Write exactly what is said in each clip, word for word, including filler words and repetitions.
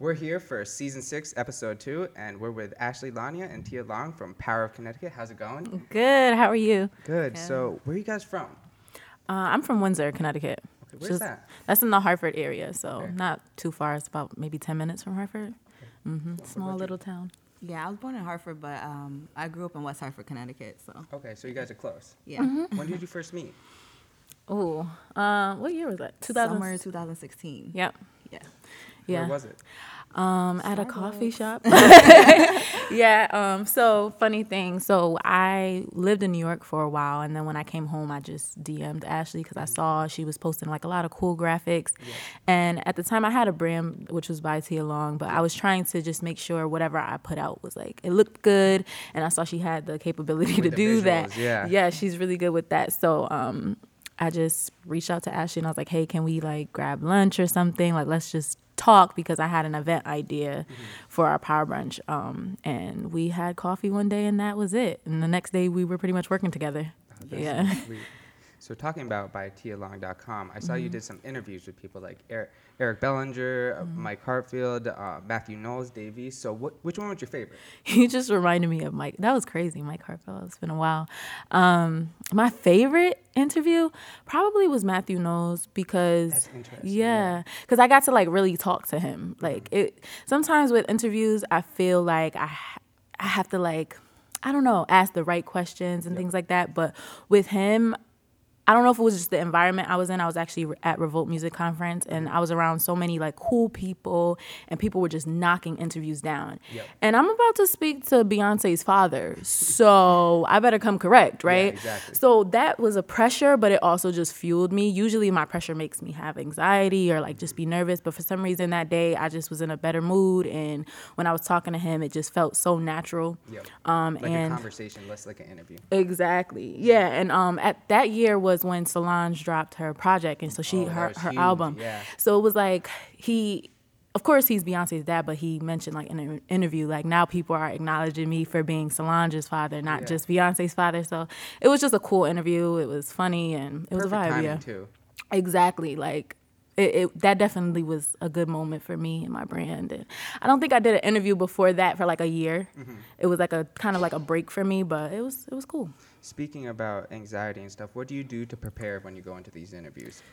We're here for season six, episode two, and we're with Ashley Lania and Tia Long from Power of Connecticut. How's it going? Good. How are you? Good. Good. So, where are you guys from? Uh, I'm from Windsor, Connecticut. Okay, where's that? That's in the Hartford area, so Okay. not too far. It's about maybe ten minutes from Hartford. Mm-hmm. What Small about little you? town. Yeah, I was born in Hartford, but um, I grew up in West Hartford, Connecticut. So Okay, so you guys are close. yeah, When did you first meet? Oh, uh, what year was that? two thousand. summer twenty sixteen. Yep. Yeah. Yeah. Where was it? Um, at a Starbucks. coffee shop. yeah. Um, so funny thing. So I lived in New York for a while, and then when I came home, I just D M'd Ashley because I saw she was posting like a lot of cool graphics. Yeah. And at the time, I had a brand which was by Tia Long, but I was trying to just make sure whatever I put out was like it looked good, and I saw she had the capability With to the do visuals, that. yeah. Yeah, she's really good with that. So um, I just reached out to Ashley and I was like, hey, can we like grab lunch or something? Like, let's just talk because I had an event idea Mm-hmm. for our power brunch. Um, and we had coffee one day and that was it. And the next day we were pretty much working together. Oh, that's Yeah. so sweet. So talking about by tia long dot com, I saw you Mm-hmm. did some interviews with people like Eric, Eric Bellinger, uh, Mike Hartfield, uh, Matthew Knowles, Davies. So what, which one was your favorite? You just reminded me of Mike. That was crazy, Mike Hartfield. It's been a while. Um, my favorite interview probably was Matthew Knowles because, That's interesting, yeah, because I got to like really talk to him. Like it. Sometimes with interviews, I feel like I, I have to like, I don't know, ask the right questions and Yep. things like that. But with him, I don't know if it was just the environment I was in. I was actually at Revolt Music Conference, and I was around so many like cool people, and people were just knocking interviews down. Yep. And I'm about to speak to Beyonce's father, so I better come correct, right? exactly. So that was a pressure, but it also just fueled me. Usually my pressure makes me have anxiety or like just be nervous, but for some reason that day I just was in a better mood, and when I was talking to him, it just felt so natural. Yep. Um, Like and a conversation, less like an interview. Exactly. Yeah, and um, at that year was when Solange dropped her project, and so she Oh, that her was her huge, album. yeah. So it was like he, of course, he's Beyonce's dad, but he mentioned like in an interview, like now people are acknowledging me for being Solange's father, not Yeah. just Beyonce's father. So it was just a cool interview. It was funny and it was Perfect a vibe. timing Yeah, too. exactly. Like. It, it that definitely was a good moment for me and my brand. And I don't think I did an interview before that for like a year. Mm-hmm. It was like a kind of like a break for me, but it was it was cool. Speaking about anxiety and stuff, what do you do to prepare when you go into these interviews?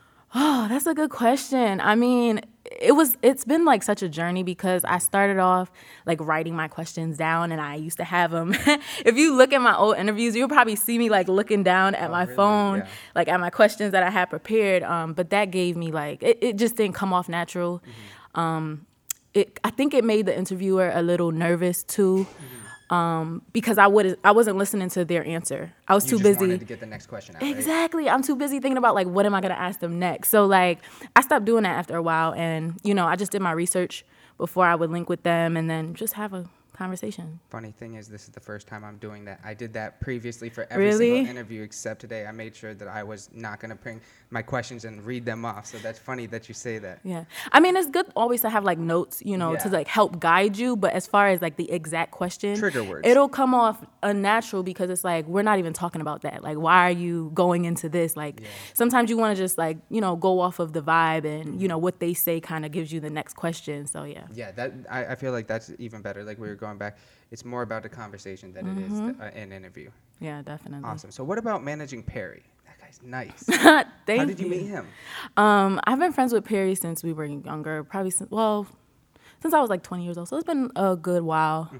Oh, that's a good question. I mean, it was it's been like such a journey because I started off like writing my questions down, and I used to have them. If you look at my old interviews, you'll probably see me like looking down at Oh, my really? phone, Yeah. like at my questions that I had prepared. Um, but that gave me like it, it just didn't come off natural. Mm-hmm. Um, it I think it made the interviewer a little nervous too. Mm-hmm. Um, because I would I wasn't listening to their answer. I was You too just busy. wanted to get the next question out, right? Exactly. I'm too busy thinking about like what am I gonna ask them next. So like I stopped doing that after a while, and you know I just did my research before I would link with them, and then just have a conversation. Funny thing is, this is the first time I'm doing that. I did that previously for every Really? single interview except today. I made sure that I was not going to bring my questions and read them off. So that's funny that you say that. Yeah. I mean, it's good always to have like notes, you know, to Yeah. like help guide you. But as far as like the exact question, Trigger words. it'll come off unnatural because it's like, we're not even talking about that. Like, why are you going into this? Like, Yeah. sometimes you want to just like, you know, go off of the vibe and, you know, what they say kind of gives you the next question. So, yeah. Yeah, that I, I feel like that's even better. Like we were going back, it's more about the conversation than it is Mm-hmm. the, uh, an interview. Yeah, definitely. Awesome. So what about managing Perry? That guy's nice. Thank How did you you. meet him? Um, I've been friends with Perry since we were younger, probably since, well, since I was like twenty years old. So it's been a good while.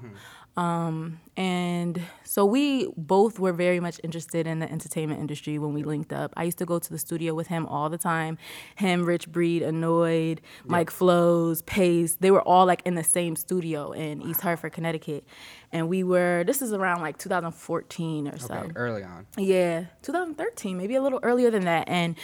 Um, and so we both were very much interested in the entertainment industry when we linked up. I used to go to the studio with him all the time. Him, Rich Breed, Annoyed, Mike Flows, Pace, they were all like in the same studio in East Hartford, Connecticut. And we were, this is around like two thousand fourteen or so. Okay, early on. Yeah, two thousand thirteen, maybe a little earlier than that. And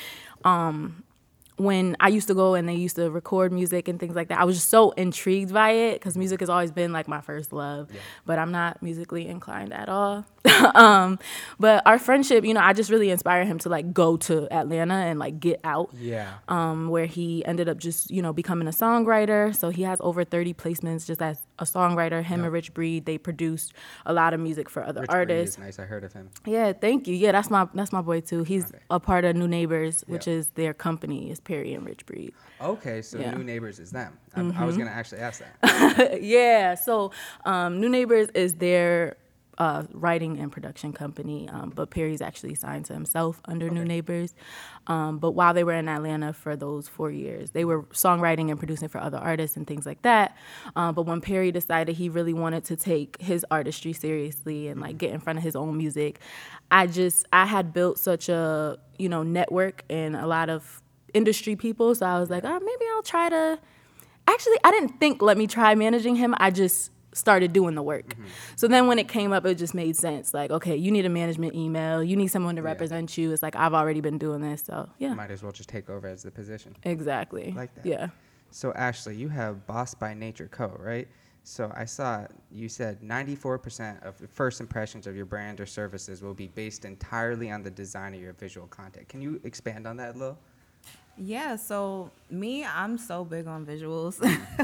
um, when I used to go and they used to record music and things like that, I was just so intrigued by it because music has always been like my first love. Yeah. But I'm not musically inclined at all. um, but our friendship, you know, I just really inspired him to like go to Atlanta and like get out. Yeah. Um, where he ended up just, you know, becoming a songwriter. So he has over thirty placements just as a songwriter. Him Yep. and Rich Breed, they produced a lot of music for other Rich Breed artists. is nice. I heard of him. Yeah, thank you. Yeah, that's my that's my boy too. He's Okay. a part of New Neighbors, which Yep. is their company, is Perry and Rich Breed. Okay, so Yeah. New Neighbors is them. I, I was gonna actually ask that. Yeah, so um, New Neighbors is their uh, writing and production company, um, but Perry's actually signed to himself under New Okay. Neighbors. Um, but while they were in Atlanta for those four years, they were songwriting and producing for other artists and things like that. Um, but when Perry decided he really wanted to take his artistry seriously and like get in front of his own music, I just I had built such a you know network and a lot of industry people, so I was like, oh, maybe I'll try to. Actually, I didn't think let me try managing him. I just started doing the work. Mm-hmm. So then when it came up, it just made sense. Like, okay, you need a management email. You need someone to Yeah. represent you. It's like, I've already been doing this. So, yeah. Might as well just take over as the position. Exactly. Like that. Yeah. So Ashley, you have Boss by Nature Co., right? So I saw you said ninety-four percent of the first impressions of your brand or services will be based entirely on the design of your visual content. Can you expand on that a little? Yeah, so me, I'm so big on visuals.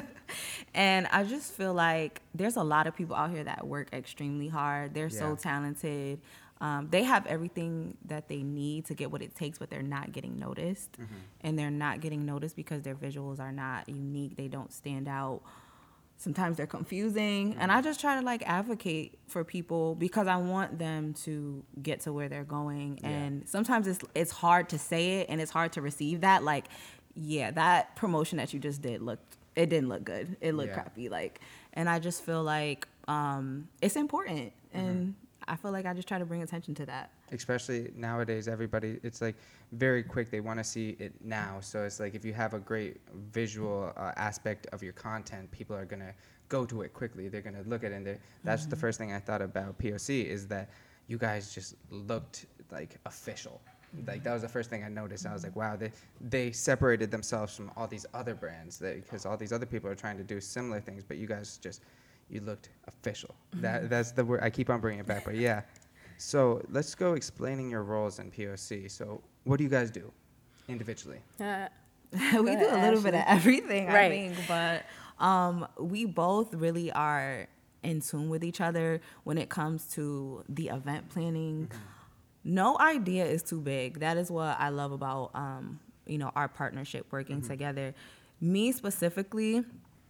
And I just feel like there's a lot of people out here that work extremely hard. They're Yeah. so talented. Um, they have everything that they need to get what it takes, but they're not getting noticed. Mm-hmm. And they're not getting noticed because their visuals are not unique. They don't stand out. Sometimes they're confusing. Mm-hmm. And I just try to like advocate for people because I want them to get to where they're going. Yeah. And sometimes it's it's hard to say it and it's hard to receive that. Like, yeah, that promotion that you just did looked, it didn't look good. It looked Yeah. crappy. Like, and I just feel like um, it's important. And I feel like I just try to bring attention to that. Especially nowadays, everybody, it's like very quick. They want to see it now. So it's like if you have a great visual uh, aspect of your content, people are going to go to it quickly. They're going to look at it. And they're- that's the first thing I thought about P O C is that you guys just looked like official. Like that was the first thing I noticed. I was like, wow, they they separated themselves from all these other brands because all these other people are trying to do similar things, but you guys just you looked official. That that's the word I keep on bringing it back, but yeah. So let's go explaining your roles in P O C. So what do you guys do individually? Uh, we ahead, do a little bit of everything, I Right. think, but um, we both really are in tune with each other when it comes to the event planning. No idea is too big. That is what I love about um, you know, our partnership working together. Me specifically,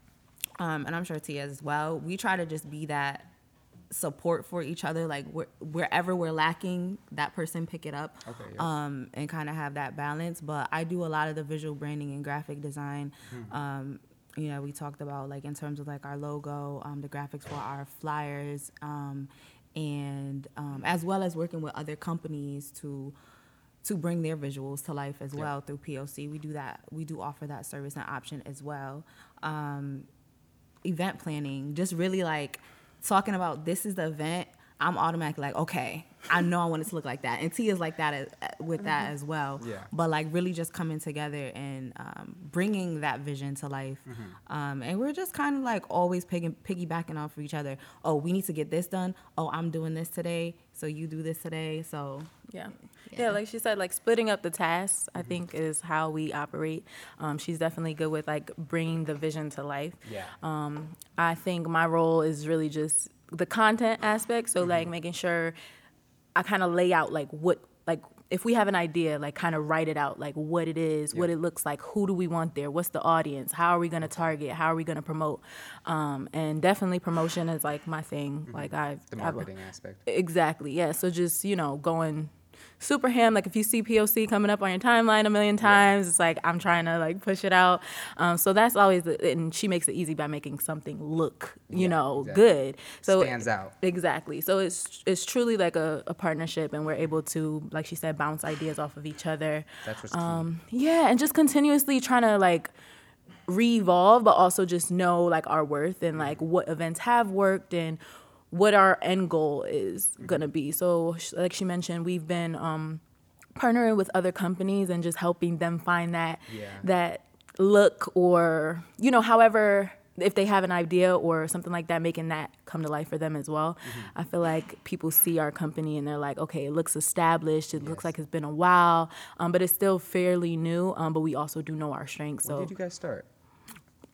um, and I'm sure Tia as well, we try to just be that support for each other. Like where, wherever we're lacking, that person pick it up. Okay, yeah. um, and kind of have that balance. But I do a lot of the visual branding and graphic design. Um, you know, we talked about like in terms of like our logo, um, the graphics for our flyers, um, and um, as well as working with other companies to to bring their visuals to life as Yeah. well through P O C. We do that. We do offer that service and option as well. Um, event planning, just really like talking about this is the event. I'm automatically like, okay, I know I want it to look like that. And Tia's like that as, with that as well. Yeah. But like really just coming together and um, bringing that vision to life. Um, and we're just kind of like always piggy, piggybacking off of each other. Oh, we need to get this done. Oh, I'm doing this today. So you do this today. So Yeah. Yeah. yeah. like she said, like splitting up the tasks, I think is how we operate. Um, she's definitely good with like bringing the vision to life. Yeah. Um, I think my role is really just the content aspect. So like making sure I kind of lay out like what, like if we have an idea, like kind of write it out, like what it is, what Yeah. it looks like, who do we want there, what's the audience, how are we going to target, how are we going to promote, um, and definitely promotion is like my thing. Like I've The I've- marketing aspect. Exactly, yeah. So just, you know, going super ham, like if you see P O C coming up on your timeline a million times, it's like I'm trying to like push it out. Um, so that's always, the, and she makes it easy by making something look, you Yeah, know, exactly. good. So Stands out. Exactly. So it's it's truly like a, a partnership, and we're able to, like she said, bounce ideas off of each other. That's what's key. Um, yeah, and just continuously trying to like re-evolve, but also just know like our worth and like what events have worked and what our end goal is gonna be. So sh- like she mentioned, we've been um, partnering with other companies and just helping them find that Yeah. that look, or you know, however, if they have an idea or something like that, making that come to life for them as well. I feel like people see our company and they're like, okay, it looks established, it looks Yes. like it's been a while, um, but it's still fairly new, um, but we also do know our strengths. When So did you guys start?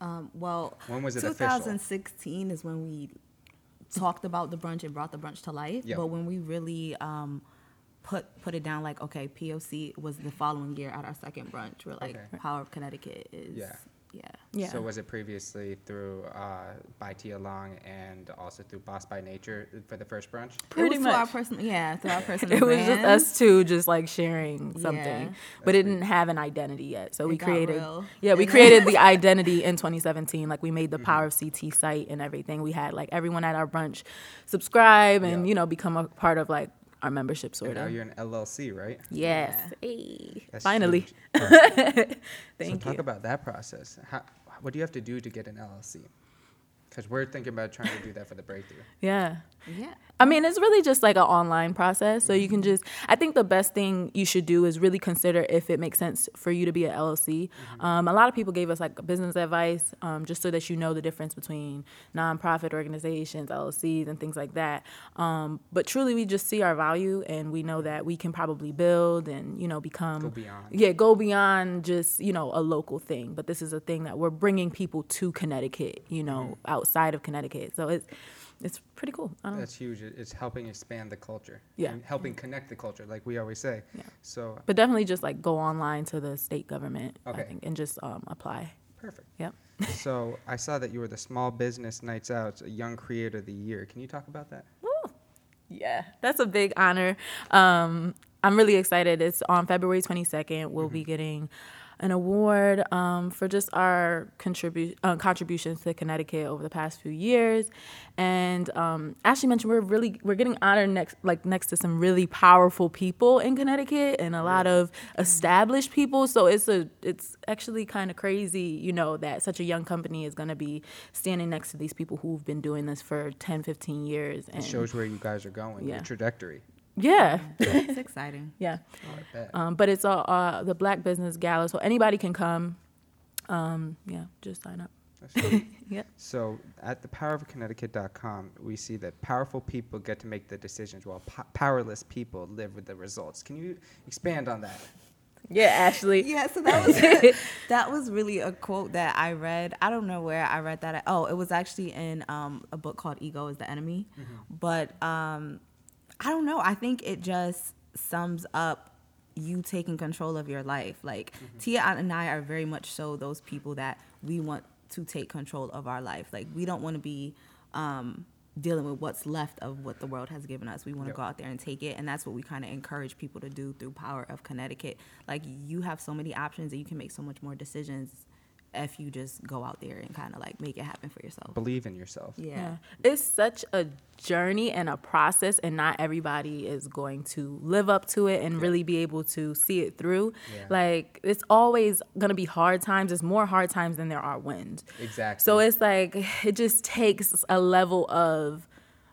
Um, well, When was it official? twenty sixteen is when we talked about the brunch and brought the brunch to life. Yep. But when we really um, put put it down, like, okay, P O C was the following year at our second brunch. We're like, Okay. Power of Connecticut is, Yeah. yeah. Yeah. So was it previously through uh, By Tia Long and also through Boss by Nature for the first brunch? Pretty it was through our much. personal, yeah, through our personal It was just brands. us two just like sharing something, Yeah. but it didn't have an identity yet. So we It got created, real. yeah, we And created the identity in twenty seventeen. Like we made the Mm-hmm. Power of C T site and everything. We had like everyone at our brunch subscribe and Yeah. you know become a part of like our membership And sort now of. you're an L L C, right? Yes, Yeah. hey, That's finally. huge. so Thank talk you. about that process. How, what do you have to do to get an L L C? Because we're thinking about trying to do that for the breakthrough. Yeah. Yeah. I mean, it's really just like an online process. So you can just, I think the best thing you should do is really consider if it makes sense for you to be an L L C. Um, a lot of people gave us like business advice um, just so that you know the difference between nonprofit organizations, L L Cs, and things like that. Um, but truly, we just see our value and we know that we can probably build and, you know, become. Go beyond. Yeah, go beyond just, you know, a local thing. But this is a thing that we're bringing people to Connecticut, you know, outside of Connecticut. So it's, it's pretty cool. I don't That's huge. It- It's helping expand the culture. Yeah. And helping connect the culture, like we always say. Yeah. So, But definitely just like go online to the state government, Okay. I think, and just um, apply. perfect. Yep. So I saw that you were the Small Business Nights Out Young Creator of the Year. Can you talk about that? Yeah, that's a big honor. Um, I'm really excited. It's on February twenty-second. We'll be getting an award um, for just our contribu- uh, contributions to Connecticut over the past few years. And um, Ashley mentioned we're really we're getting honored next like next to some really powerful people in Connecticut and a lot of established people. So it's a it's actually kind of crazy, you know, that such a young company is going to be standing next to these people who've been doing this for ten, fifteen years. It And shows where you guys are going, Yeah. your trajectory. yeah. It's exciting. Yeah. Oh, I bet. Um, but it's all uh, the Black Business Gala, so anybody can come. Um, yeah, just sign up. That's sweet. Yep. So at the power of connecticut dot com, we see that powerful people get to make the decisions while po- powerless people live with the results. Can you expand on that? Yeah, Ashley. Yeah, so that was that was really a quote that I read. I don't know where I read that. At. Oh, it was actually in um, a book called Ego is the Enemy. But um, I don't know. I think it just sums up you taking control of your life. Like Tia and I are very much so those people that we want to take control of our life. Like we don't want to be um, dealing with what's left of what the world has given us. We want to Yep. go out there and take it, and that's what we kind of encourage people to do through Power of Connecticut. Like you have so many options and you can make so much more decisions if you just go out there and kind of like make it happen for yourself. Believe in yourself. Yeah. Yeah. It's such a journey and a process, and not everybody is going to live up to it and Yeah. really be able to see it through. Yeah. Like, it's always going to be hard times. It's more hard times than there are wins. Exactly. So it's like, it just takes a level of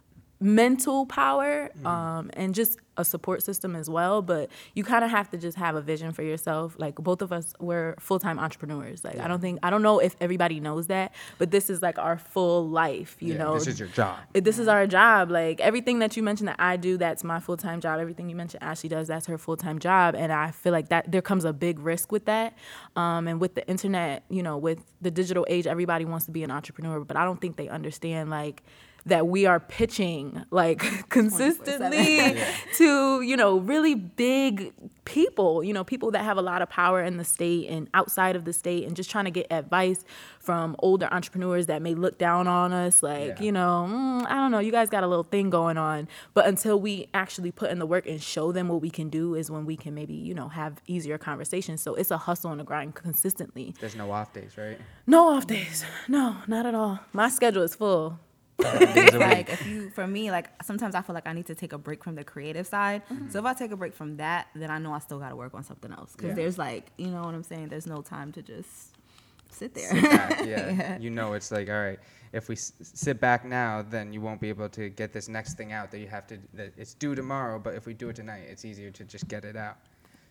mental power um, and just a support system as well. But you kind of have to just have a vision for yourself. Like both of us, we're full-time entrepreneurs. Like Yeah. I don't think, I don't know if everybody knows that, but this is like our full life, you Yeah, know. this is your job. It- This is our job. Like everything that you mentioned that I do, that's my full time job. Everything you mentioned Ashley does, that's her full time job. And I feel like that there comes a big risk with that. Um, and with the internet, you know, with the digital age, everybody wants to be an entrepreneur, but I don't think they understand like that we are pitching like consistently Yeah. to, you know, really big people, you know, people that have a lot of power in the state and outside of the state, and just trying to get advice from older entrepreneurs that may look down on us. Like, Yeah. you know, mm, I don't know, you guys got a little thing going on. But until we actually put in the work and show them what we can do is when we can maybe, you know, have easier conversations. So it's a hustle and a grind consistently. There's no off days, right? No off days. No, not at all. My schedule is full. It's like if you, for me, like sometimes I feel like I need to take a break from the creative side. So if I take a break from that, then I know I still got to work on something else. Because Yeah. there's like, you know what I'm saying? There's no time to just sit there. Sit back, yeah. Yeah. You know, it's like, all right, if we s- sit back now, then you won't be able to get this next thing out that you have to, that it's due tomorrow, but if we do it tonight, it's easier to just get it out.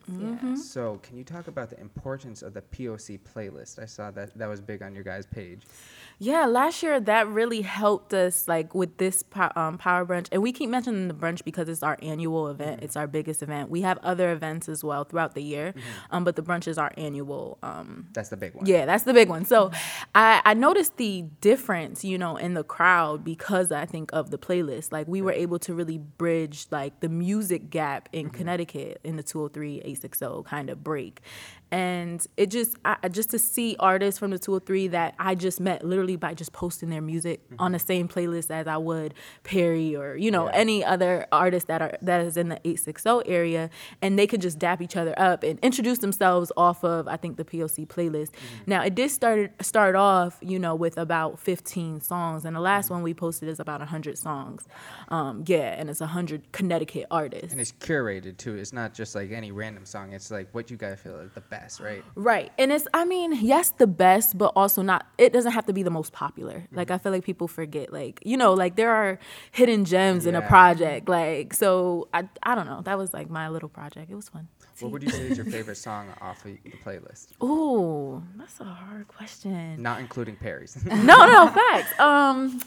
Yeah. So can you talk about the importance of the P O C playlist? I saw that that was big on your guys' page. Yeah, last year that really helped us, like with this po- um, Power Brunch, and we keep mentioning the brunch because it's our annual event. Mm-hmm. It's our biggest event. We have other events as well throughout the year, mm-hmm. um, but the brunch is our annual. Um, that's the big one. Yeah, that's the big one. So I, I noticed the difference, you know, in the crowd because I think of the playlist. Like we were able to really bridge like the music gap in mm-hmm. Connecticut in the two oh three eight sixty kind of break. And it just, I, just to see artists from the two oh three that I just met literally by just posting their music mm-hmm. on the same playlist as I would Perry or, you know, yeah. any other artist that are that is in the eight sixty area. And they could just dap each other up and introduce themselves off of, I think, the P O C playlist. Mm-hmm. Now, it did start, start off, you know, with about fifteen songs. And the last mm-hmm. one we posted is about one hundred songs. Um, yeah, and it's one hundred Connecticut artists. And it's curated, too. It's not just like any random song. It's like what you guys feel is the best. Right. Right. And it's, I mean, yes, the best, but also not, it doesn't have to be the most popular. Mm-hmm. Like, I feel like people forget, like, you know, like there are hidden gems yeah. in a project. Like, so I, I don't know. That was like my little project. It was fun. What would you say is your favorite song off of the playlist? Ooh, that's a hard question. Not including Perry's. no, no, facts. Um,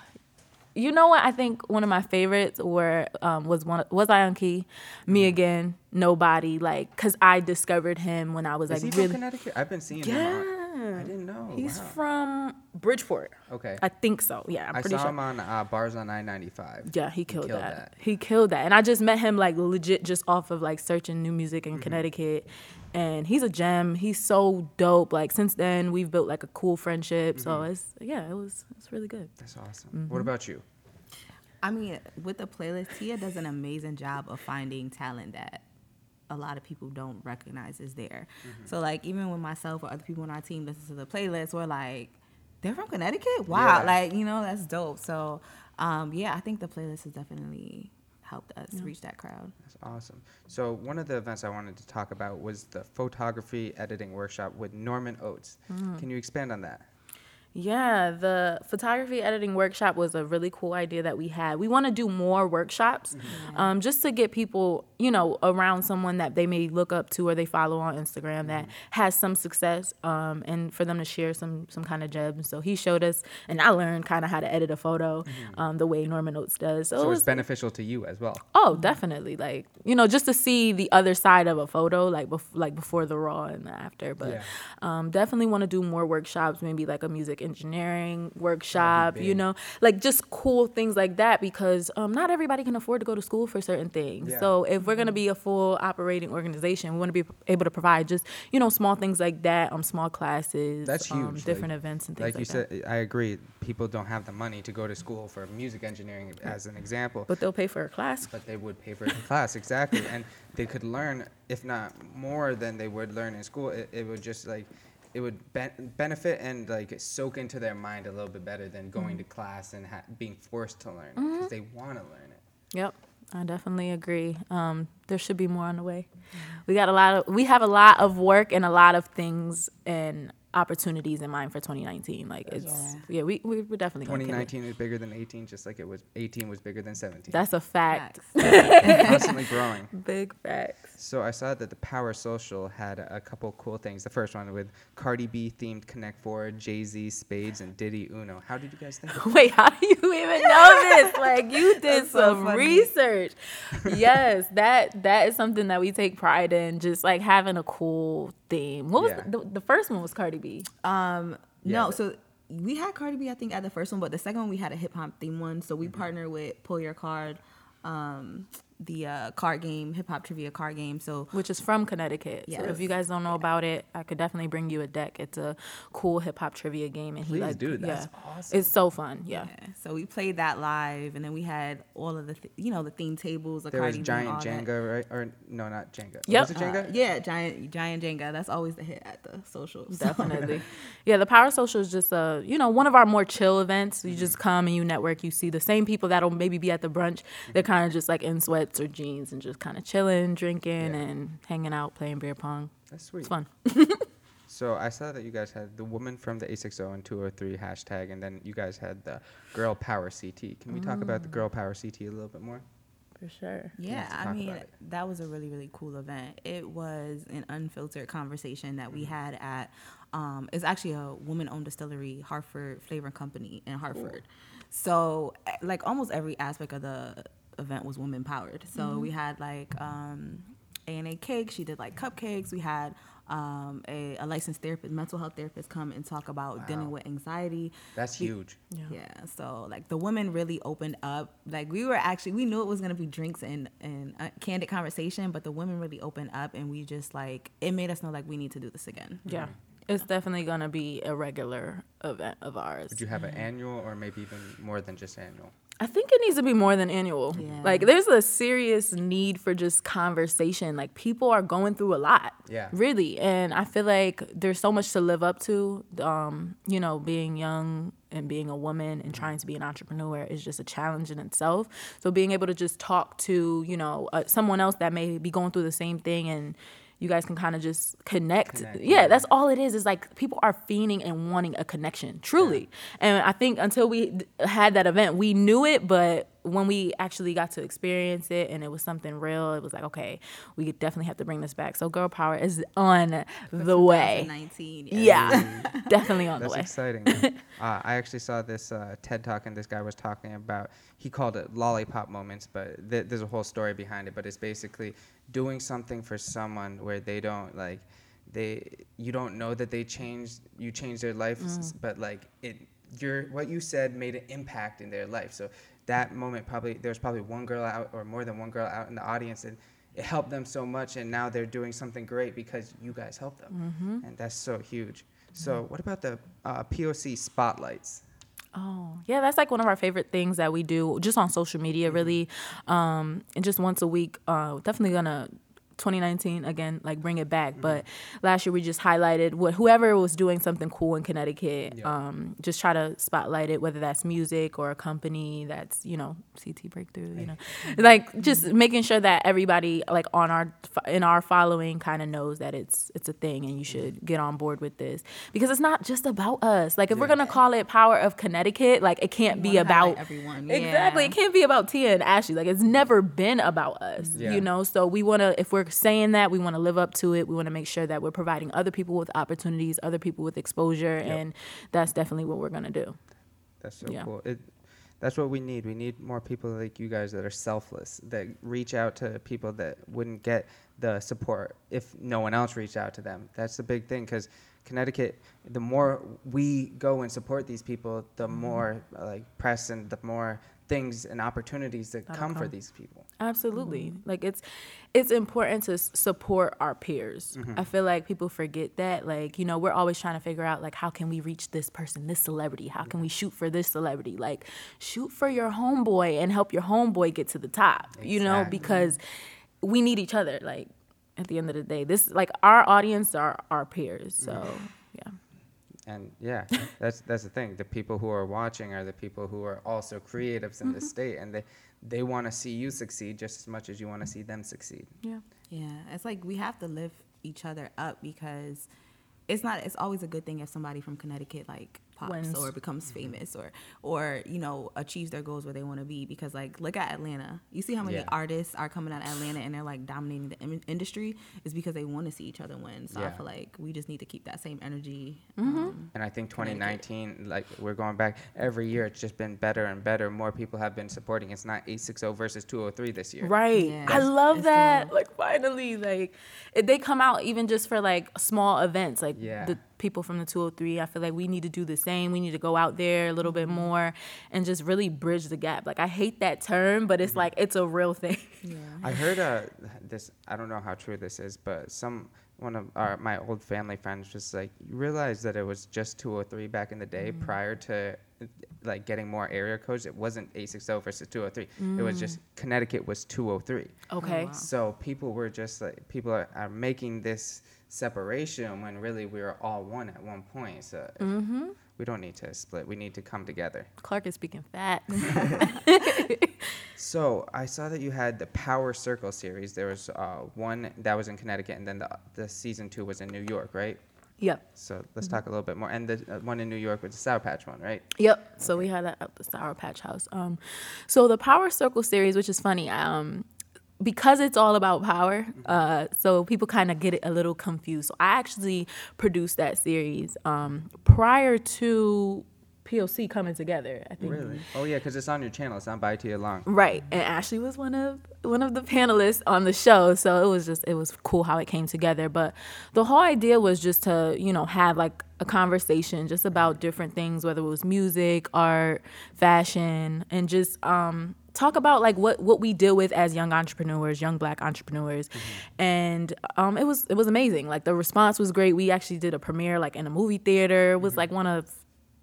You know what? I think one of my favorites were um, was one was I on Key, Me Again, Nobody. Like, cause I discovered him when I was Is like he really. From Connecticut? I've been seeing yeah. him. On, I didn't know. He's wow. from Bridgeport. Okay. I think so. Yeah, I'm I pretty saw sure. him on uh, Bars on I ninety-five. Yeah, he killed, he killed that. that. He killed that. And I just met him like legit just off of like searching new music in mm-hmm. Connecticut. And he's a gem. He's so dope. Like since then, we've built like a cool friendship. Mm-hmm. So it's yeah, it was it's really good. That's awesome. Mm-hmm. What about you? I mean, with the playlist, Tia does an amazing job of finding talent that a lot of people don't recognize is there. Mm-hmm. So, like, even when myself or other people on our team listen to the playlist, we're like, they're from Connecticut? Wow. Yeah. Like, you know, that's dope. So, um, yeah, I think the playlist has definitely helped us yeah. reach that crowd. That's awesome. So, one of the events I wanted to talk about was the photography editing workshop with Norman Oates. Mm-hmm. Can you expand on that? Yeah, the photography editing workshop was a really cool idea that we had. We want to do more workshops mm-hmm. um, just to get people, you know, around someone that they may look up to or they follow on Instagram mm-hmm. that has some success um, and for them to share some some kind of gems. So he showed us, and I learned kind of how to edit a photo mm-hmm. um, the way Norman Oates does. So, so it was it's beneficial to you as well. Oh, definitely. Like, you know, just to see the other side of a photo, like, bef- like before the raw and the after. But yeah. um, definitely want to do more workshops, maybe like a music engineering workshop, you know, like just cool things like that because um, not everybody can afford to go to school for certain things. Yeah. So if we're going to be a full operating organization, we want to be able to provide just, you know, small things like that, um, small classes. That's huge. Um, different like, events and things like, like you that. said, I agree. People don't have the money to go to school for music engineering as an example. But they'll pay for a class. But they would pay for a class, exactly. And they could learn, if not more than they would learn in school. It, it would just like, it would be- benefit and like soak into their mind a little bit better than going mm-hmm. to class and ha- being forced to learn it because mm-hmm. they want to learn it. Yep, I definitely agree. Um, there should be more on the way. Mm-hmm. We got a lot of, we have a lot of work and a lot of things and opportunities in mind for twenty nineteen. Like it's yeah, yeah we we we're definitely twenty nineteen is bigger than eighteen, just like it was eighteen was bigger than seventeen. That's a fact. Constantly growing. Big facts. So I saw that the Power Social had a, a couple cool things. The first one with Cardi B themed Connect Four, Jay-Z, Spades, and Diddy Uno. How did you guys think of that? Wait, how do you even know this? Like you did some so research. Yes, that that is something that we take pride in. Just like having a cool theme. What was yeah. the, the first one was Cardi B? Um, yeah. No, so we had Cardi B, I think, at the first one, but the second one we had a hip hop theme one. So we mm-hmm. partnered with Pull Your Card, um, the uh, card game, hip hop trivia card game. So which is from Connecticut. Yes. So if you guys don't know yeah. about it, I could definitely bring you a deck. It's a cool hip hop trivia game, and Please he like do. That's yeah, awesome. It's so fun. Yeah. yeah. So we played that live, and then we had all of the th- you know the theme tables. The there Cardi was giant all Jenga, that. right? Or no, not Jenga. Yep. Was it Jenga? Uh, yeah, giant giant Jenga. That's always the hit at the socials. Definitely. Yeah, the Power Social is just uh you know one of our more chill events. You just come and you network. You see the same people that'll maybe be at the brunch. Mm-hmm. They're kind of just like in sweats or jeans and just kind of chilling, drinking, yeah. and hanging out, playing beer pong. That's sweet. It's fun. So I saw that you guys had the woman from the eight sixty and two oh three hashtag, and then you guys had the Girl Power C T. Can we mm. talk about the Girl Power C T a little bit more? For sure. Yeah, Let's I talk mean, about it. that was a really, really cool event. It was an unfiltered conversation that we had at, um, it's actually a woman-owned distillery, Hartford Flavor Company in Hartford. So, eh, like, almost every aspect of the event was women-powered. So Mm-hmm. we had, like, um, A and A Cake. She did, like, cupcakes. We had um, a, a licensed therapist, mental health therapist come and talk about Wow. dealing with anxiety. That's We- huge. Yeah. Yeah, so like the women really opened up. Like we were actually, we knew it was gonna be drinks and and uh, candid conversation, but the women really opened up, and we just like it made us know like we need to do this again. Yeah. It's definitely gonna be a regular event of ours. Would you have an annual or maybe even more than just annual? I think it needs to be more than annual. Yeah. Like, there's a serious need for just conversation. Like, people are going through a lot. Yeah. Really. And I feel like there's so much to live up to. Um, you know, being young and being a woman and trying to be an entrepreneur is just a challenge in itself. So being able to just talk to, you know, uh, someone else that may be going through the same thing, and you guys can kind of just connect. Connect, yeah, yeah. that's all it is. Is like people are fiending and wanting a connection, truly. And I think until we d- had that event, we knew it, but when we actually got to experience it and it was something real, it was like, okay, we definitely have to bring this back. So girl power is on the way. twenty nineteen. Yeah, definitely on the That's way. exciting. uh, I actually saw this uh, TED Talk, and this guy was talking about, he called it lollipop moments, but th- there's a whole story behind it. But it's basically doing something for someone where they don't like, they you don't know that they changed, you changed their life, Mm. s- but like it, your what you said made an impact in their life. So that moment probably there was probably one girl out or more than one girl out in the audience, and it helped them so much, and now they're doing something great because you guys helped them, Mm-hmm. and that's so huge. So what about the uh, P O C spotlights? Oh, yeah, that's like one of our favorite things that we do just on social media, really. Um, and just once a week, uh, definitely gonna twenty nineteen again, like bring it back. But last year we just highlighted what whoever was doing something cool in Connecticut. Yeah. Um, just try to spotlight it, whether that's music or a company that's, you know, C T Breakthrough, you know, like just making sure that everybody like on our in our following kind of knows that it's it's a thing and you should get on board with this, because it's not just about us. Like if we're Yeah. gonna call it Power of Connecticut, like it can't You be wanna highlight about everyone. Exactly. Yeah. It can't be about Tia and Ashley. Like it's never been about us, Yeah. you know? So we want to, if we're saying that, we want to live up to it. We want to make sure that we're providing other people with opportunities, other people with exposure. Yep. And that's definitely what we're going to do. That's so Yeah. cool. It, that's what we need. We need more people like you guys that are selfless, that reach out to people that wouldn't get the support if no one else reached out to them. That's the big thing, because Connecticut, the more we go and support these people, the more uh, like press and the more things and opportunities that That'll come for come. these people. Absolutely. Like it's it's important to s- support our peers. Mm-hmm. I feel like people forget that. Like, you know, we're always trying to figure out like how can we reach this person, this celebrity? How can we shoot for this celebrity? Like shoot for your homeboy and help your homeboy get to the top. You know, Exactly. because we need each other. Like at the end of the day, this like our audience are our peers. So, Mm-hmm. yeah. And yeah, that's that's the thing. The people who are watching are the people who are also creatives in the state, and they they want to see you succeed just as much as you want to see them succeed. Yeah. Yeah, it's like we have to lift each other up, because it's not. It's always a good thing if somebody from Connecticut like pops Wins. or becomes famous or or you know achieves their goals where they want to be. Because like look at Atlanta. You see how many Yeah. artists are coming out of Atlanta and they're like dominating the im- industry. Is because they want to see each other win. So I Yeah. feel like we just need to keep that same energy. Mm-hmm. Um, And I think twenty Connecticut. nineteen, like we're going back every year, it's just been better and better. More people have been supporting. It's not eight sixty versus two oh three this year. Right. Yeah. I love It's that. dope. Like finally, like if they come out even just for like small events, like Yeah. the people from the two oh three, I feel like we need to do the same. We need to go out there a little bit more and just really bridge the gap. Like I hate that term, but it's like it's a real thing. yeah. I heard uh, this. I don't know how true this is, but some one of our my old family friends was like, you realize that it was just two oh three back in the day prior to like getting more area codes. It wasn't eight sixty versus two oh three. It was just Connecticut was two oh three. Okay. wow. So people were just like, people are, are making this separation when really we were all one at one point. So Mm-hmm. we don't need to split. We need to come together. Clark is speaking fat. So I saw that you had the Power Circle series. There was uh, one that was in Connecticut, and then the, the season two was in New York, right? Yep. So let's talk a little bit more. And the uh, one in New York was the Sour Patch one, right? Yep. So we had that at the Sour Patch House. Um, so the Power Circle series, which is funny, um, because it's all about power, uh, so people kind of get it a little confused. So I actually produced that series um, prior to P O C coming together, I think. Really? Oh yeah, because it's on your channel. It's on By Tia Long. Right, and Ashley was one of one of the panelists on the show, so it was just it was cool how it came together. But the whole idea was just to you know have like a conversation just about different things, whether it was music, art, fashion, and just um, talk about like what what we deal with as young entrepreneurs, young Black entrepreneurs, mm-hmm. and um, it was it was amazing. Like the response was great. We actually did a premiere like in a movie theater. It was mm-hmm. like one of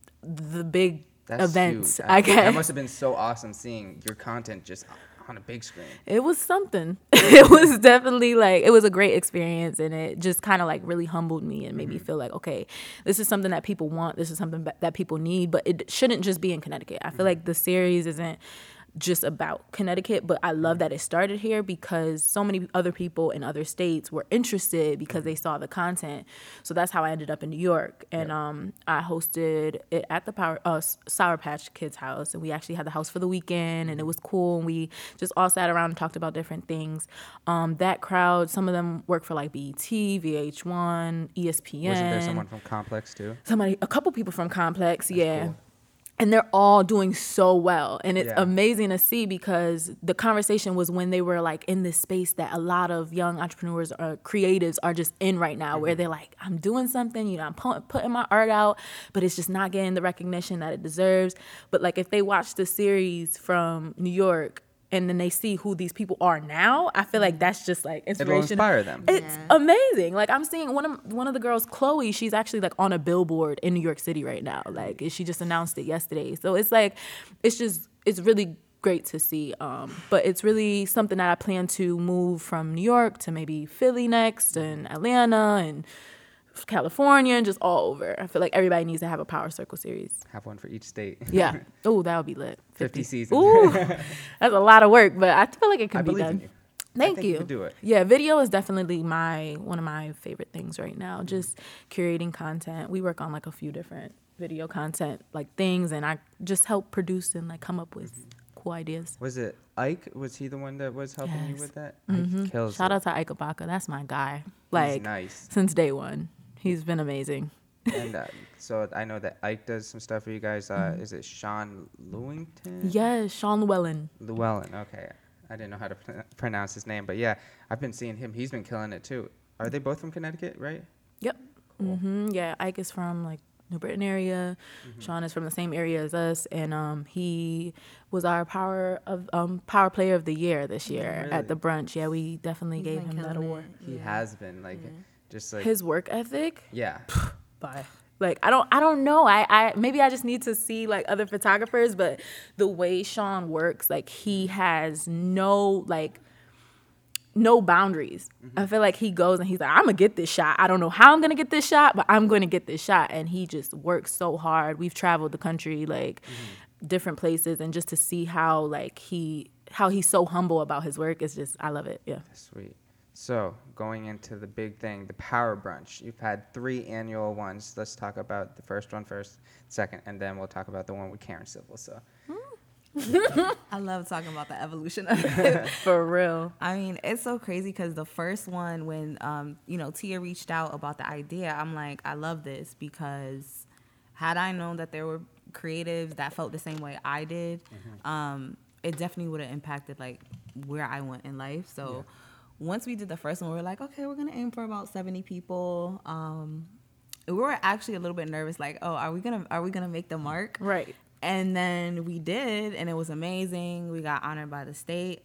the big That's events, huge. I guess. That must have been so awesome seeing your content just on a big screen. It was something. It was definitely like, it was a great experience, and it just kind of like really humbled me and made mm-hmm. me feel like, okay, this is something that people want. This is something that people need, but it shouldn't just be in Connecticut. I feel mm-hmm. like the series isn't just about Connecticut, but I love that it started here because so many other people in other states were interested because they saw the content. So that's how I ended up in New York, and yep. um, I hosted it at the Power uh, Sour Patch Kids house, and we actually had the house for the weekend, and it was cool. And we just all sat around and talked about different things. Um, that crowd, some of them work for like B E T, V H one, E S P N. Wasn't there someone from Complex too? Somebody, a couple people from Complex, that's yeah. Cool. And they're all doing so well. And it's yeah. amazing to see because the conversation was when they were like in this space that a lot of young entrepreneurs or creatives are just in right now, mm-hmm. where they're like, I'm doing something, you know, I'm pu- putting my art out, but it's just not getting the recognition that it deserves. But like if they watch the series from New York, and then they see who these people are now, I feel like that's just like inspiration. It'll inspire them. It's yeah. amazing. Like I'm seeing one of one of the girls, Chloe, she's actually like on a billboard in New York City right now. Like she just announced it yesterday. So it's like, it's just, it's really great to see. Um, but it's really something that I plan to move from New York to maybe Philly next and Atlanta and California and just all over. I feel like everybody needs to have a Power Circle series. Have one for each state. Yeah. Oh, that would be lit. fifty, fifty seasons. Ooh, that's a lot of work, but I feel like it can I be believe done. In you. Thank I think you. You can do it. Yeah, video is definitely my one of my favorite things right now. Just curating content. We work on like a few different video content like things, and I just help produce and like come up with mm-hmm. cool ideas. Was it Ike? Was he the one that was helping yes. you with that? Mm-hmm. Ike kills Shout it. out to Ike Abaka. That's my guy. Like He's nice. Since day one. He's been amazing. And uh, so I know that Ike does some stuff for you guys. Uh, mm-hmm. Is it Sean Lewington? Yes, Sean Llewellyn. Llewellyn, okay. I didn't know how to pr- pronounce his name, but yeah, I've been seeing him. He's been killing it too. Are they both from Connecticut, right? Yep. Cool. Mm-hmm. Yeah, Ike is from like New Britain area. Mm-hmm. Sean is from the same area as us, and um, he was our power of um, power player of the year this year really? at the brunch. Yeah, we definitely He's gave been him that killing award. it. He Yeah. has been like, Yeah. just like His work ethic. yeah. Bye. Like I don't I don't know. I, I maybe I just need to see like other photographers, but the way Sean works, like he has no like no boundaries. Mm-hmm. I feel like he goes and he's like, I'm gonna get this shot. I don't know how I'm gonna get this shot, but I'm gonna get this shot. And he just works so hard. We've traveled the country, like mm-hmm. different places, and just to see how like he how he's so humble about his work is just I love it. Yeah. Sweet. So, going into the big thing, the Power Brunch. You've had three annual ones. Let's talk about the first one first, second, and then we'll talk about the one with Karen Civil. So, I love talking about the evolution of it. For real. I mean, it's so crazy because the first one, when um, you know, Tia reached out about the idea, I'm like, I love this because had I known that there were creatives that felt the same way I did, mm-hmm. um, it definitely would have impacted like where I went in life. So. Yeah. Once we did the first one, we were like, okay, we're gonna aim for about seventy people. Um, we were actually a little bit nervous, like, oh, are we gonna are we gonna make the mark? Right. And then we did, and it was amazing. We got honored by the state.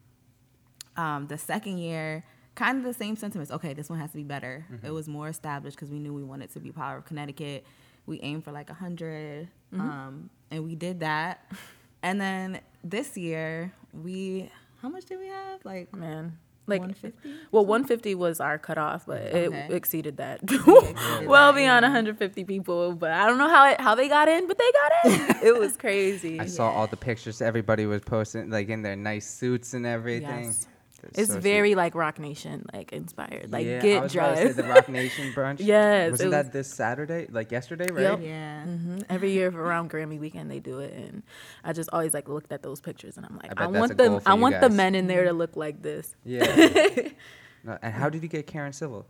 Um, the second year, kind of the same sentiments. Okay, this one has to be better. Mm-hmm. It was more established because we knew we wanted to be Power of Connecticut. We aimed for like a hundred, mm-hmm. um, and we did that. And then this year, we how much did we have? Like man. Like one fifty? Well, one fifty was our cutoff, but okay. it exceeded that. Exceeded well that, beyond yeah. one hundred fifty people, but I don't know how it, how they got in, but they got in. It was crazy. I saw all the pictures everybody was posting, like in their nice suits and everything. Yes. It's so very sweet. like Rock Nation, like inspired. Like Yeah, I get was about to say dressed. the Rock Nation brunch. Yes, Wasn't it was- that this Saturday? Like yesterday, right? Yep. Yeah. hmm Every year around Grammy weekend they do it, and I just always like looked at those pictures, and I'm like, I I, bet that's a want goal them. for I you want the guys. men in there to look like this. Yeah. No, and how did you get Karen Civil?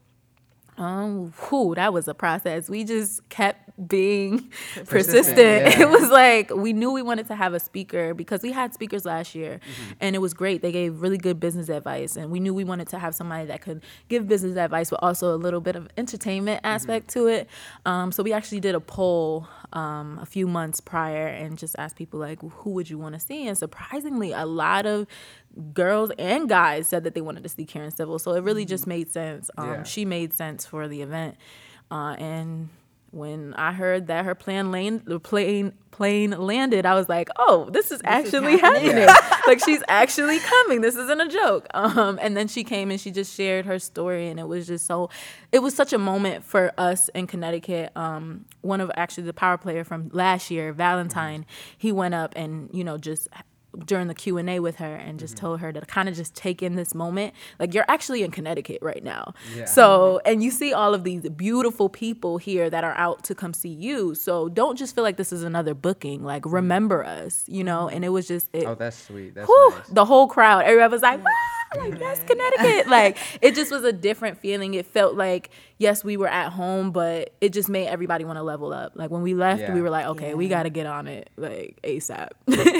Um, whew, that was a process. We just kept being persistent. Persistent, yeah. It was like we knew we wanted to have a speaker because we had speakers last year, Mm-hmm. and it was great. They gave really good business advice, and we knew we wanted to have somebody that could give business advice, but also a little bit of entertainment aspect Mm-hmm. to it. Um, so we actually did a poll um, a few months prior and just asked people like, who would you want to see? And surprisingly, a lot of girls and guys said that they wanted to see Karen Civil. So it really just made sense. Um, Yeah. She made sense for the event. Uh, and when I heard that her plan lane, the plane plane landed, I was like, "Oh, this is actually happening! Like she's actually coming. This isn't a joke." Um, and then she came and she just shared her story, and it was just so, it was such a moment for us in Connecticut. Um, one of actually the power player from last year, Valentine, he went up and you know just during the Q and A with her and just told her to kind of just take in this moment. Like you're actually in Connecticut right now. Yeah. So, and you see all of these beautiful people here that are out to come see you. So don't just feel like this is another booking. Like remember us, you know? And it was just, it, Oh, that's sweet. That's whew, nice. the whole crowd, everybody was like, wow, like that's Connecticut. Like it just was a different feeling. It felt like, yes, we were at home, but it just made everybody want to level up. Like when we left, Yeah. we were like, okay, we Yeah. got to get on it like ASAP.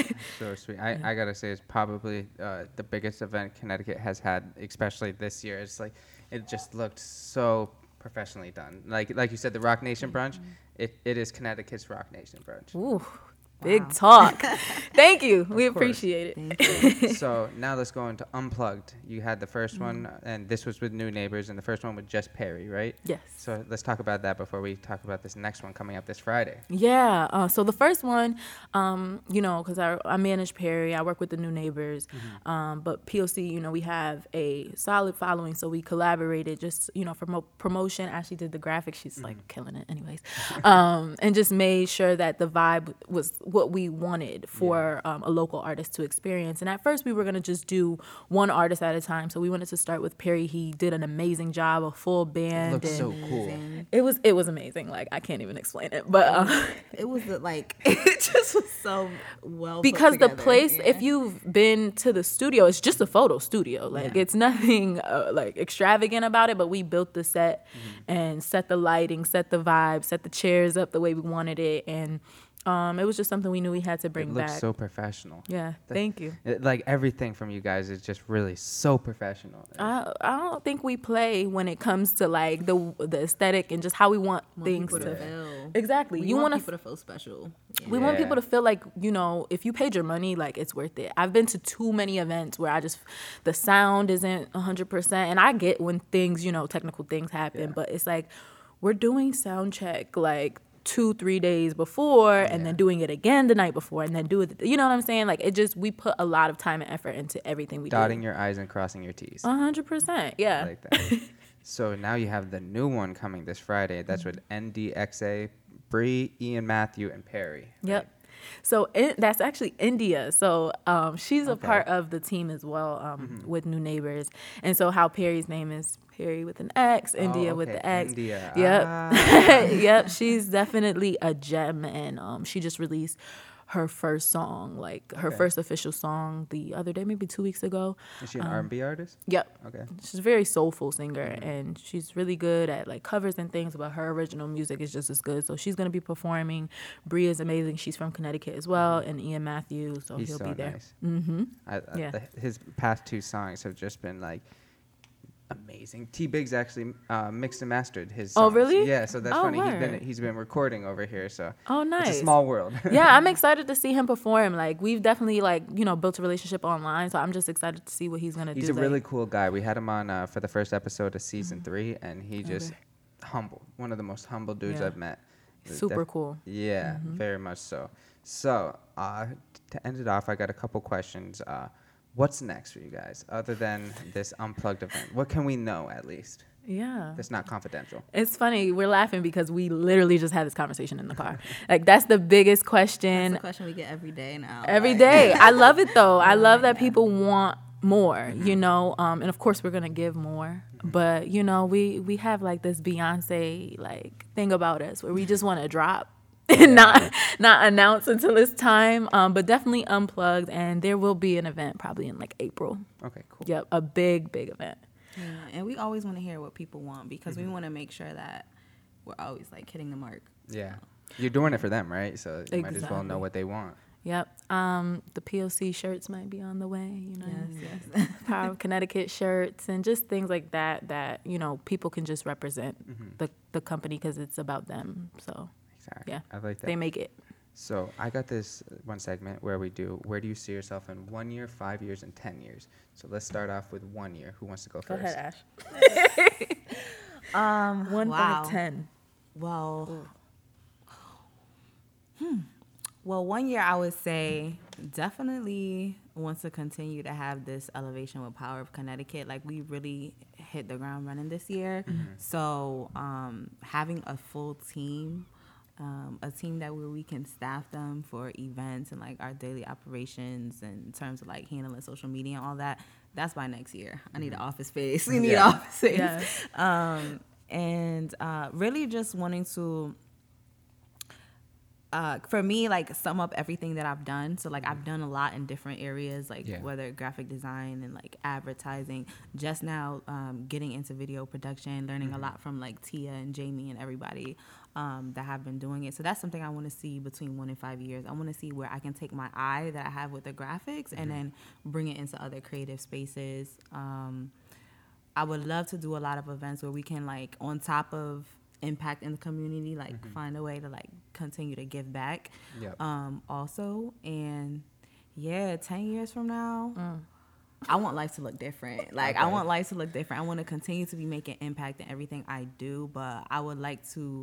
So sweet. I, I gotta say, it's probably uh, the biggest event Connecticut has had, especially this year. It's like it just looked so professionally done. Like like you said, the Rock Nation brunch. It, it is Connecticut's Rock Nation brunch. Ooh, big Wow. talk. Thank you. We course. appreciate it. Thank you. So now let's go into Unplugged. You had the first one, and this was with New Neighbors, and the first one with Just Perry, right? Yes. So let's talk about that before we talk about this next one coming up this Friday. Yeah. Uh, so the first one, um, you know, because I, I manage Perry, I work with the New Neighbors, um, but P O C, you know, we have a solid following, so we collaborated just, you know, for mo- promotion. Ashley did the graphics; she's like killing it, anyways, um, and just made sure that the vibe was what we wanted for um, a local artist to experience. And at first, we were gonna just do one artist at a time, so we wanted to start with Perry. He did an amazing job, a full band. Looks and so cool. Amazing. It was it was amazing. Like I can't even explain it, but. Um, It was the, like it just was so well put because the together. place, Yeah. if you've been to the studio, it's just a photo studio. Like Yeah. it's nothing uh, like extravagant about it, but we built the set Mm-hmm. and set the lighting, set the vibe, set the chairs up the way we wanted it, and um, it was just something we knew we had to bring It looks back. so professional. yeah, That- thank you. It, like everything from you guys is just really so professional. I, I don't think we play when it comes to like the the aesthetic and just how we want, Want things people to to feel. Exactly. We you want want people to feel special. Yeah. We want Yeah. people to feel like, you know, if you paid your money, like it's worth it. I've been to too many events where I just, the sound isn't one hundred percent. And I get when things, you know, technical things happen, Yeah. but it's like, we're doing sound check like two, three days before and then Yeah. doing it again the night before and then do it. You know what I'm saying? Like it just, we put a lot of time and effort into everything we Dotting do. your I's and crossing your T's. one hundred percent. Yeah. I like that. So now you have the new one coming this Friday. That's with N D X A, Bree, Ian Matthew, and Perry. Yep. So in, that's actually India. So um, she's a Okay. part of the team as well um, Mm-hmm. with New Neighbors. And so how Perry's name is Perry with an X, India Oh, with okay, the X. India. Yep. Ah. Yep. She's definitely a gem. And um, she just released her first song, like her Okay. first official song the other day, maybe two weeks ago. Is she an Um, R and B artist? Yep. Okay. She's a very soulful singer Mm-hmm. and she's really good at like covers and things, but her original music is just as good. So she's gonna be performing. Bree is amazing. She's from Connecticut as well, and Ian Matthews, so He's he'll so be there. nice. Mm-hmm. I, I, Yeah. the, his past two songs have just been like amazing. T Biggs actually uh, mixed and mastered his. Oh, Songs. really? Yeah. So that's Oh, funny. He's word. been he's been recording over here. So Oh, nice. it's a small world. Yeah, I'm excited to see him perform. Like we've definitely like you know built a relationship online, so I'm just excited to see what he's gonna He's do. a like- really cool guy. We had him on uh, for the first episode of season three, and he just Okay. humble. One of the most humble dudes Yeah. I've met. Uh, super def- cool. Yeah, very much so. So uh, to end it off, I got a couple questions. Uh, what's next for you guys, other than this unplugged event? What can we know at least? Yeah. That's not confidential. It's funny. We're laughing because we literally just had this conversation in the car. Like that's the biggest question. That's a question we get every day now. Every like- day. I love it though. I love that people want more, you know, um, and of course we're gonna give more, but you know, we we have like this Beyonce like thing about us where we just want to drop and not not announce until it's time, um, but definitely unplugged, and there will be an event probably in like April. Okay, cool. Yep, a big big event. Yeah, and we always want to hear what people want because mm-hmm. we want to make sure that we're always like hitting the mark. Yeah, you're doing it for them, right? So you exactly. might as well know what they want. Yep. Um, the P O C shirts might be on the way, you know. Yes, yes. Power of Connecticut shirts and just things like that that, you know, people can just represent mm-hmm. the, the company because it's about them. So, exactly. yeah. I like that. They make it. So I got this one segment where we do, where do you see yourself in one year, five years, and ten years? So let's start off with one year. Who wants to go, go first? Go ahead, Ash. um, one, wow. five, ten. Well, hmm. Well, one year I would say definitely wants to continue to have this elevation with Power of Connecticut. Like we really hit the ground running this year. Mm-hmm. So um, having a full team, um, a team that where we can staff them for events and like our daily operations and in terms of like handling social media and all that, that's by next year. I need mm-hmm. an office space. We need yeah. office space. Yes. Um, and uh, really just wanting to Uh, for me, like sum up everything that I've done. So like I've done a lot in different areas, like yeah. whether graphic design and like advertising. Just now, um, getting into video production, learning mm-hmm. a lot from like Tia and Jamie and everybody um, that have been doing it. So that's something I want to see between one and five years. I want to see where I can take my eye that I have with the graphics mm-hmm. and then bring it into other creative spaces. Um, I would love to do a lot of events where we can like on top of impact in the community, like mm-hmm. find a way to like continue to give back yep. um also. And yeah, ten years from now mm. I want life to look different. Like okay. I want life to look different. I want to continue to be making impact in everything I do, but I would like to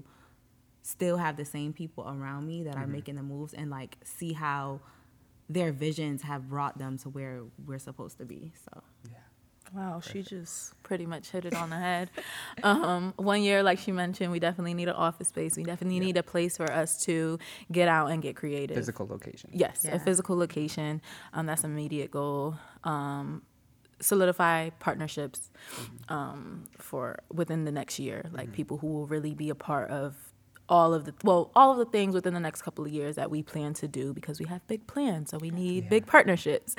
still have the same people around me that mm-hmm. are making the moves and like see how their visions have brought them to where we're supposed to be. So yeah. Wow, Perfect. She just pretty much hit it on the head. Um, one year, like she mentioned, we definitely need an office space. We definitely yep. need a place for us to get out and get creative. Physical location. Yes, yeah. a physical location. Um, that's an immediate goal. Um, solidify partnerships mm-hmm. um, for within the next year, like mm-hmm. people who will really be a part of all of the well, all of the things within the next couple of years that we plan to do because we have big plans, so we need yeah. big partnerships.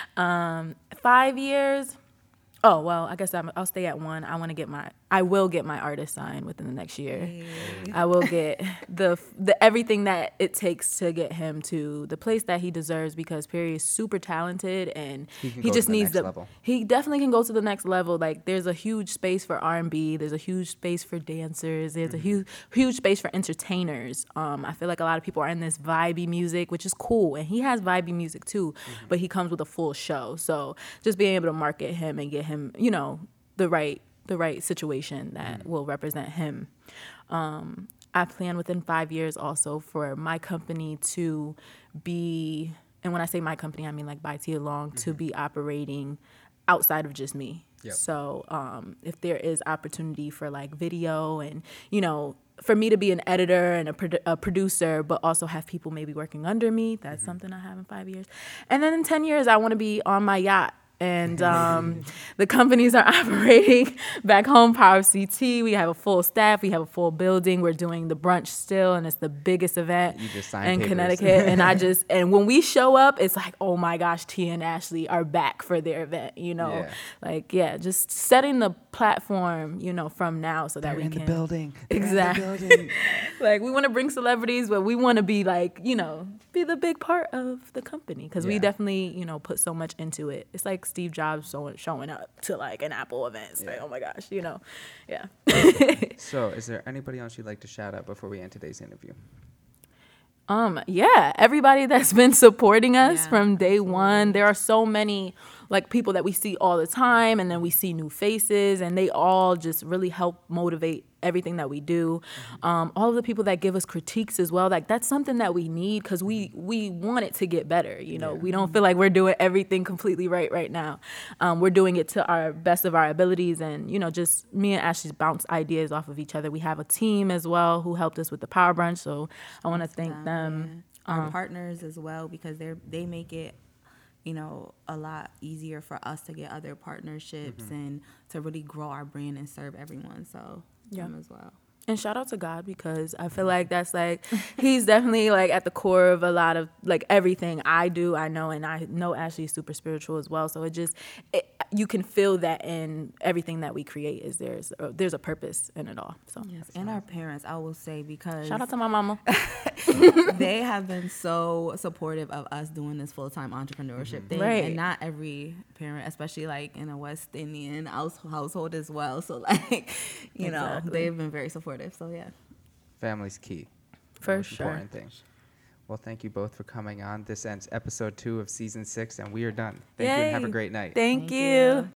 Um, five years. Oh, well, I guess I'm, I'll stay at one. I want to get my, I will get my artist signed within the next year. Hey. I will get the the everything that it takes to get him to the place that he deserves because Perry is super talented and he, he just needs the, level. He definitely can go to the next level. Like there's a huge space for R and B. There's a huge space for dancers. There's mm-hmm. a huge, huge space for entertainers. Um, I feel like a lot of people are in this vibey music, which is cool. And he has vibey music too, mm-hmm. but he comes with a full show. So just being able to market him and get him him, you know, the right the right situation that mm. will represent him. Um, I plan within five years also for my company to be, and when I say my company, I mean like by Tia Long, mm-hmm. to be operating outside of just me. Yep. So um, if there is opportunity for like video and, you know, for me to be an editor and a, produ- a producer, but also have people maybe working under me, that's mm-hmm. something I have in five years. And then in ten years, I want to be on my yacht. And um, the companies are operating back home, Power of C T. We have a full staff. We have a full building. We're doing the brunch still, and it's the biggest event in papers. Connecticut. And I just, and when we show up, it's like, oh my gosh, Tia and Ashley are back for their event, you know? Yeah. Like, yeah, just setting the platform, you know, from now so that They're we in can. The building. They're exactly. in the building. Like, we want to bring celebrities, but we want to be like, you know, be the big part of the company because yeah. we definitely, you know, put so much into it. It's like Steve Jobs showing, showing up to like an Apple event. It's yeah. like, oh my gosh, you know, yeah. So is there anybody else you'd like to shout out before we end today's interview? Um, yeah, everybody that's been supporting us yeah. from day one. There are so many like people that we see all the time and then we see new faces and they all just really help motivate everything that we do. Mm-hmm. Um, all of the people that give us critiques as well, like that's something that we need because we, we want it to get better. You know, yeah. we don't feel like we're doing everything completely right right now. Um, we're doing it to our best of our abilities and, you know, just me and Ashley bounce ideas off of each other. We have a team as well who helped us with the Power Brunch. So I want to thank them. Yeah. Our um, partners as well because they're, they make it you know, a lot easier for us to get other partnerships Mm-hmm. and to really grow our brand and serve everyone. So Yeah. him as well. And shout out to God, because I feel like that's like, he's definitely like at the core of a lot of like everything I do, I know, and I know Ashley's super spiritual as well. So it just, it, you can feel that in everything that we create is there's, uh, there's a purpose in it all. So Yes, and our parents, I will say, because shout out to my mama. they have been so supportive of us doing this full-time entrepreneurship thing. Right. And not every parent, especially like in a West Indian house, household as well. So like, you know, Exactly. they've been very supportive. So yeah. Family's key. The For most sure. important thing. Well, thank you both for coming on. This ends episode two of season six, and we are done. Thank you, and have a Yay. great night. Thank, Thank you. you.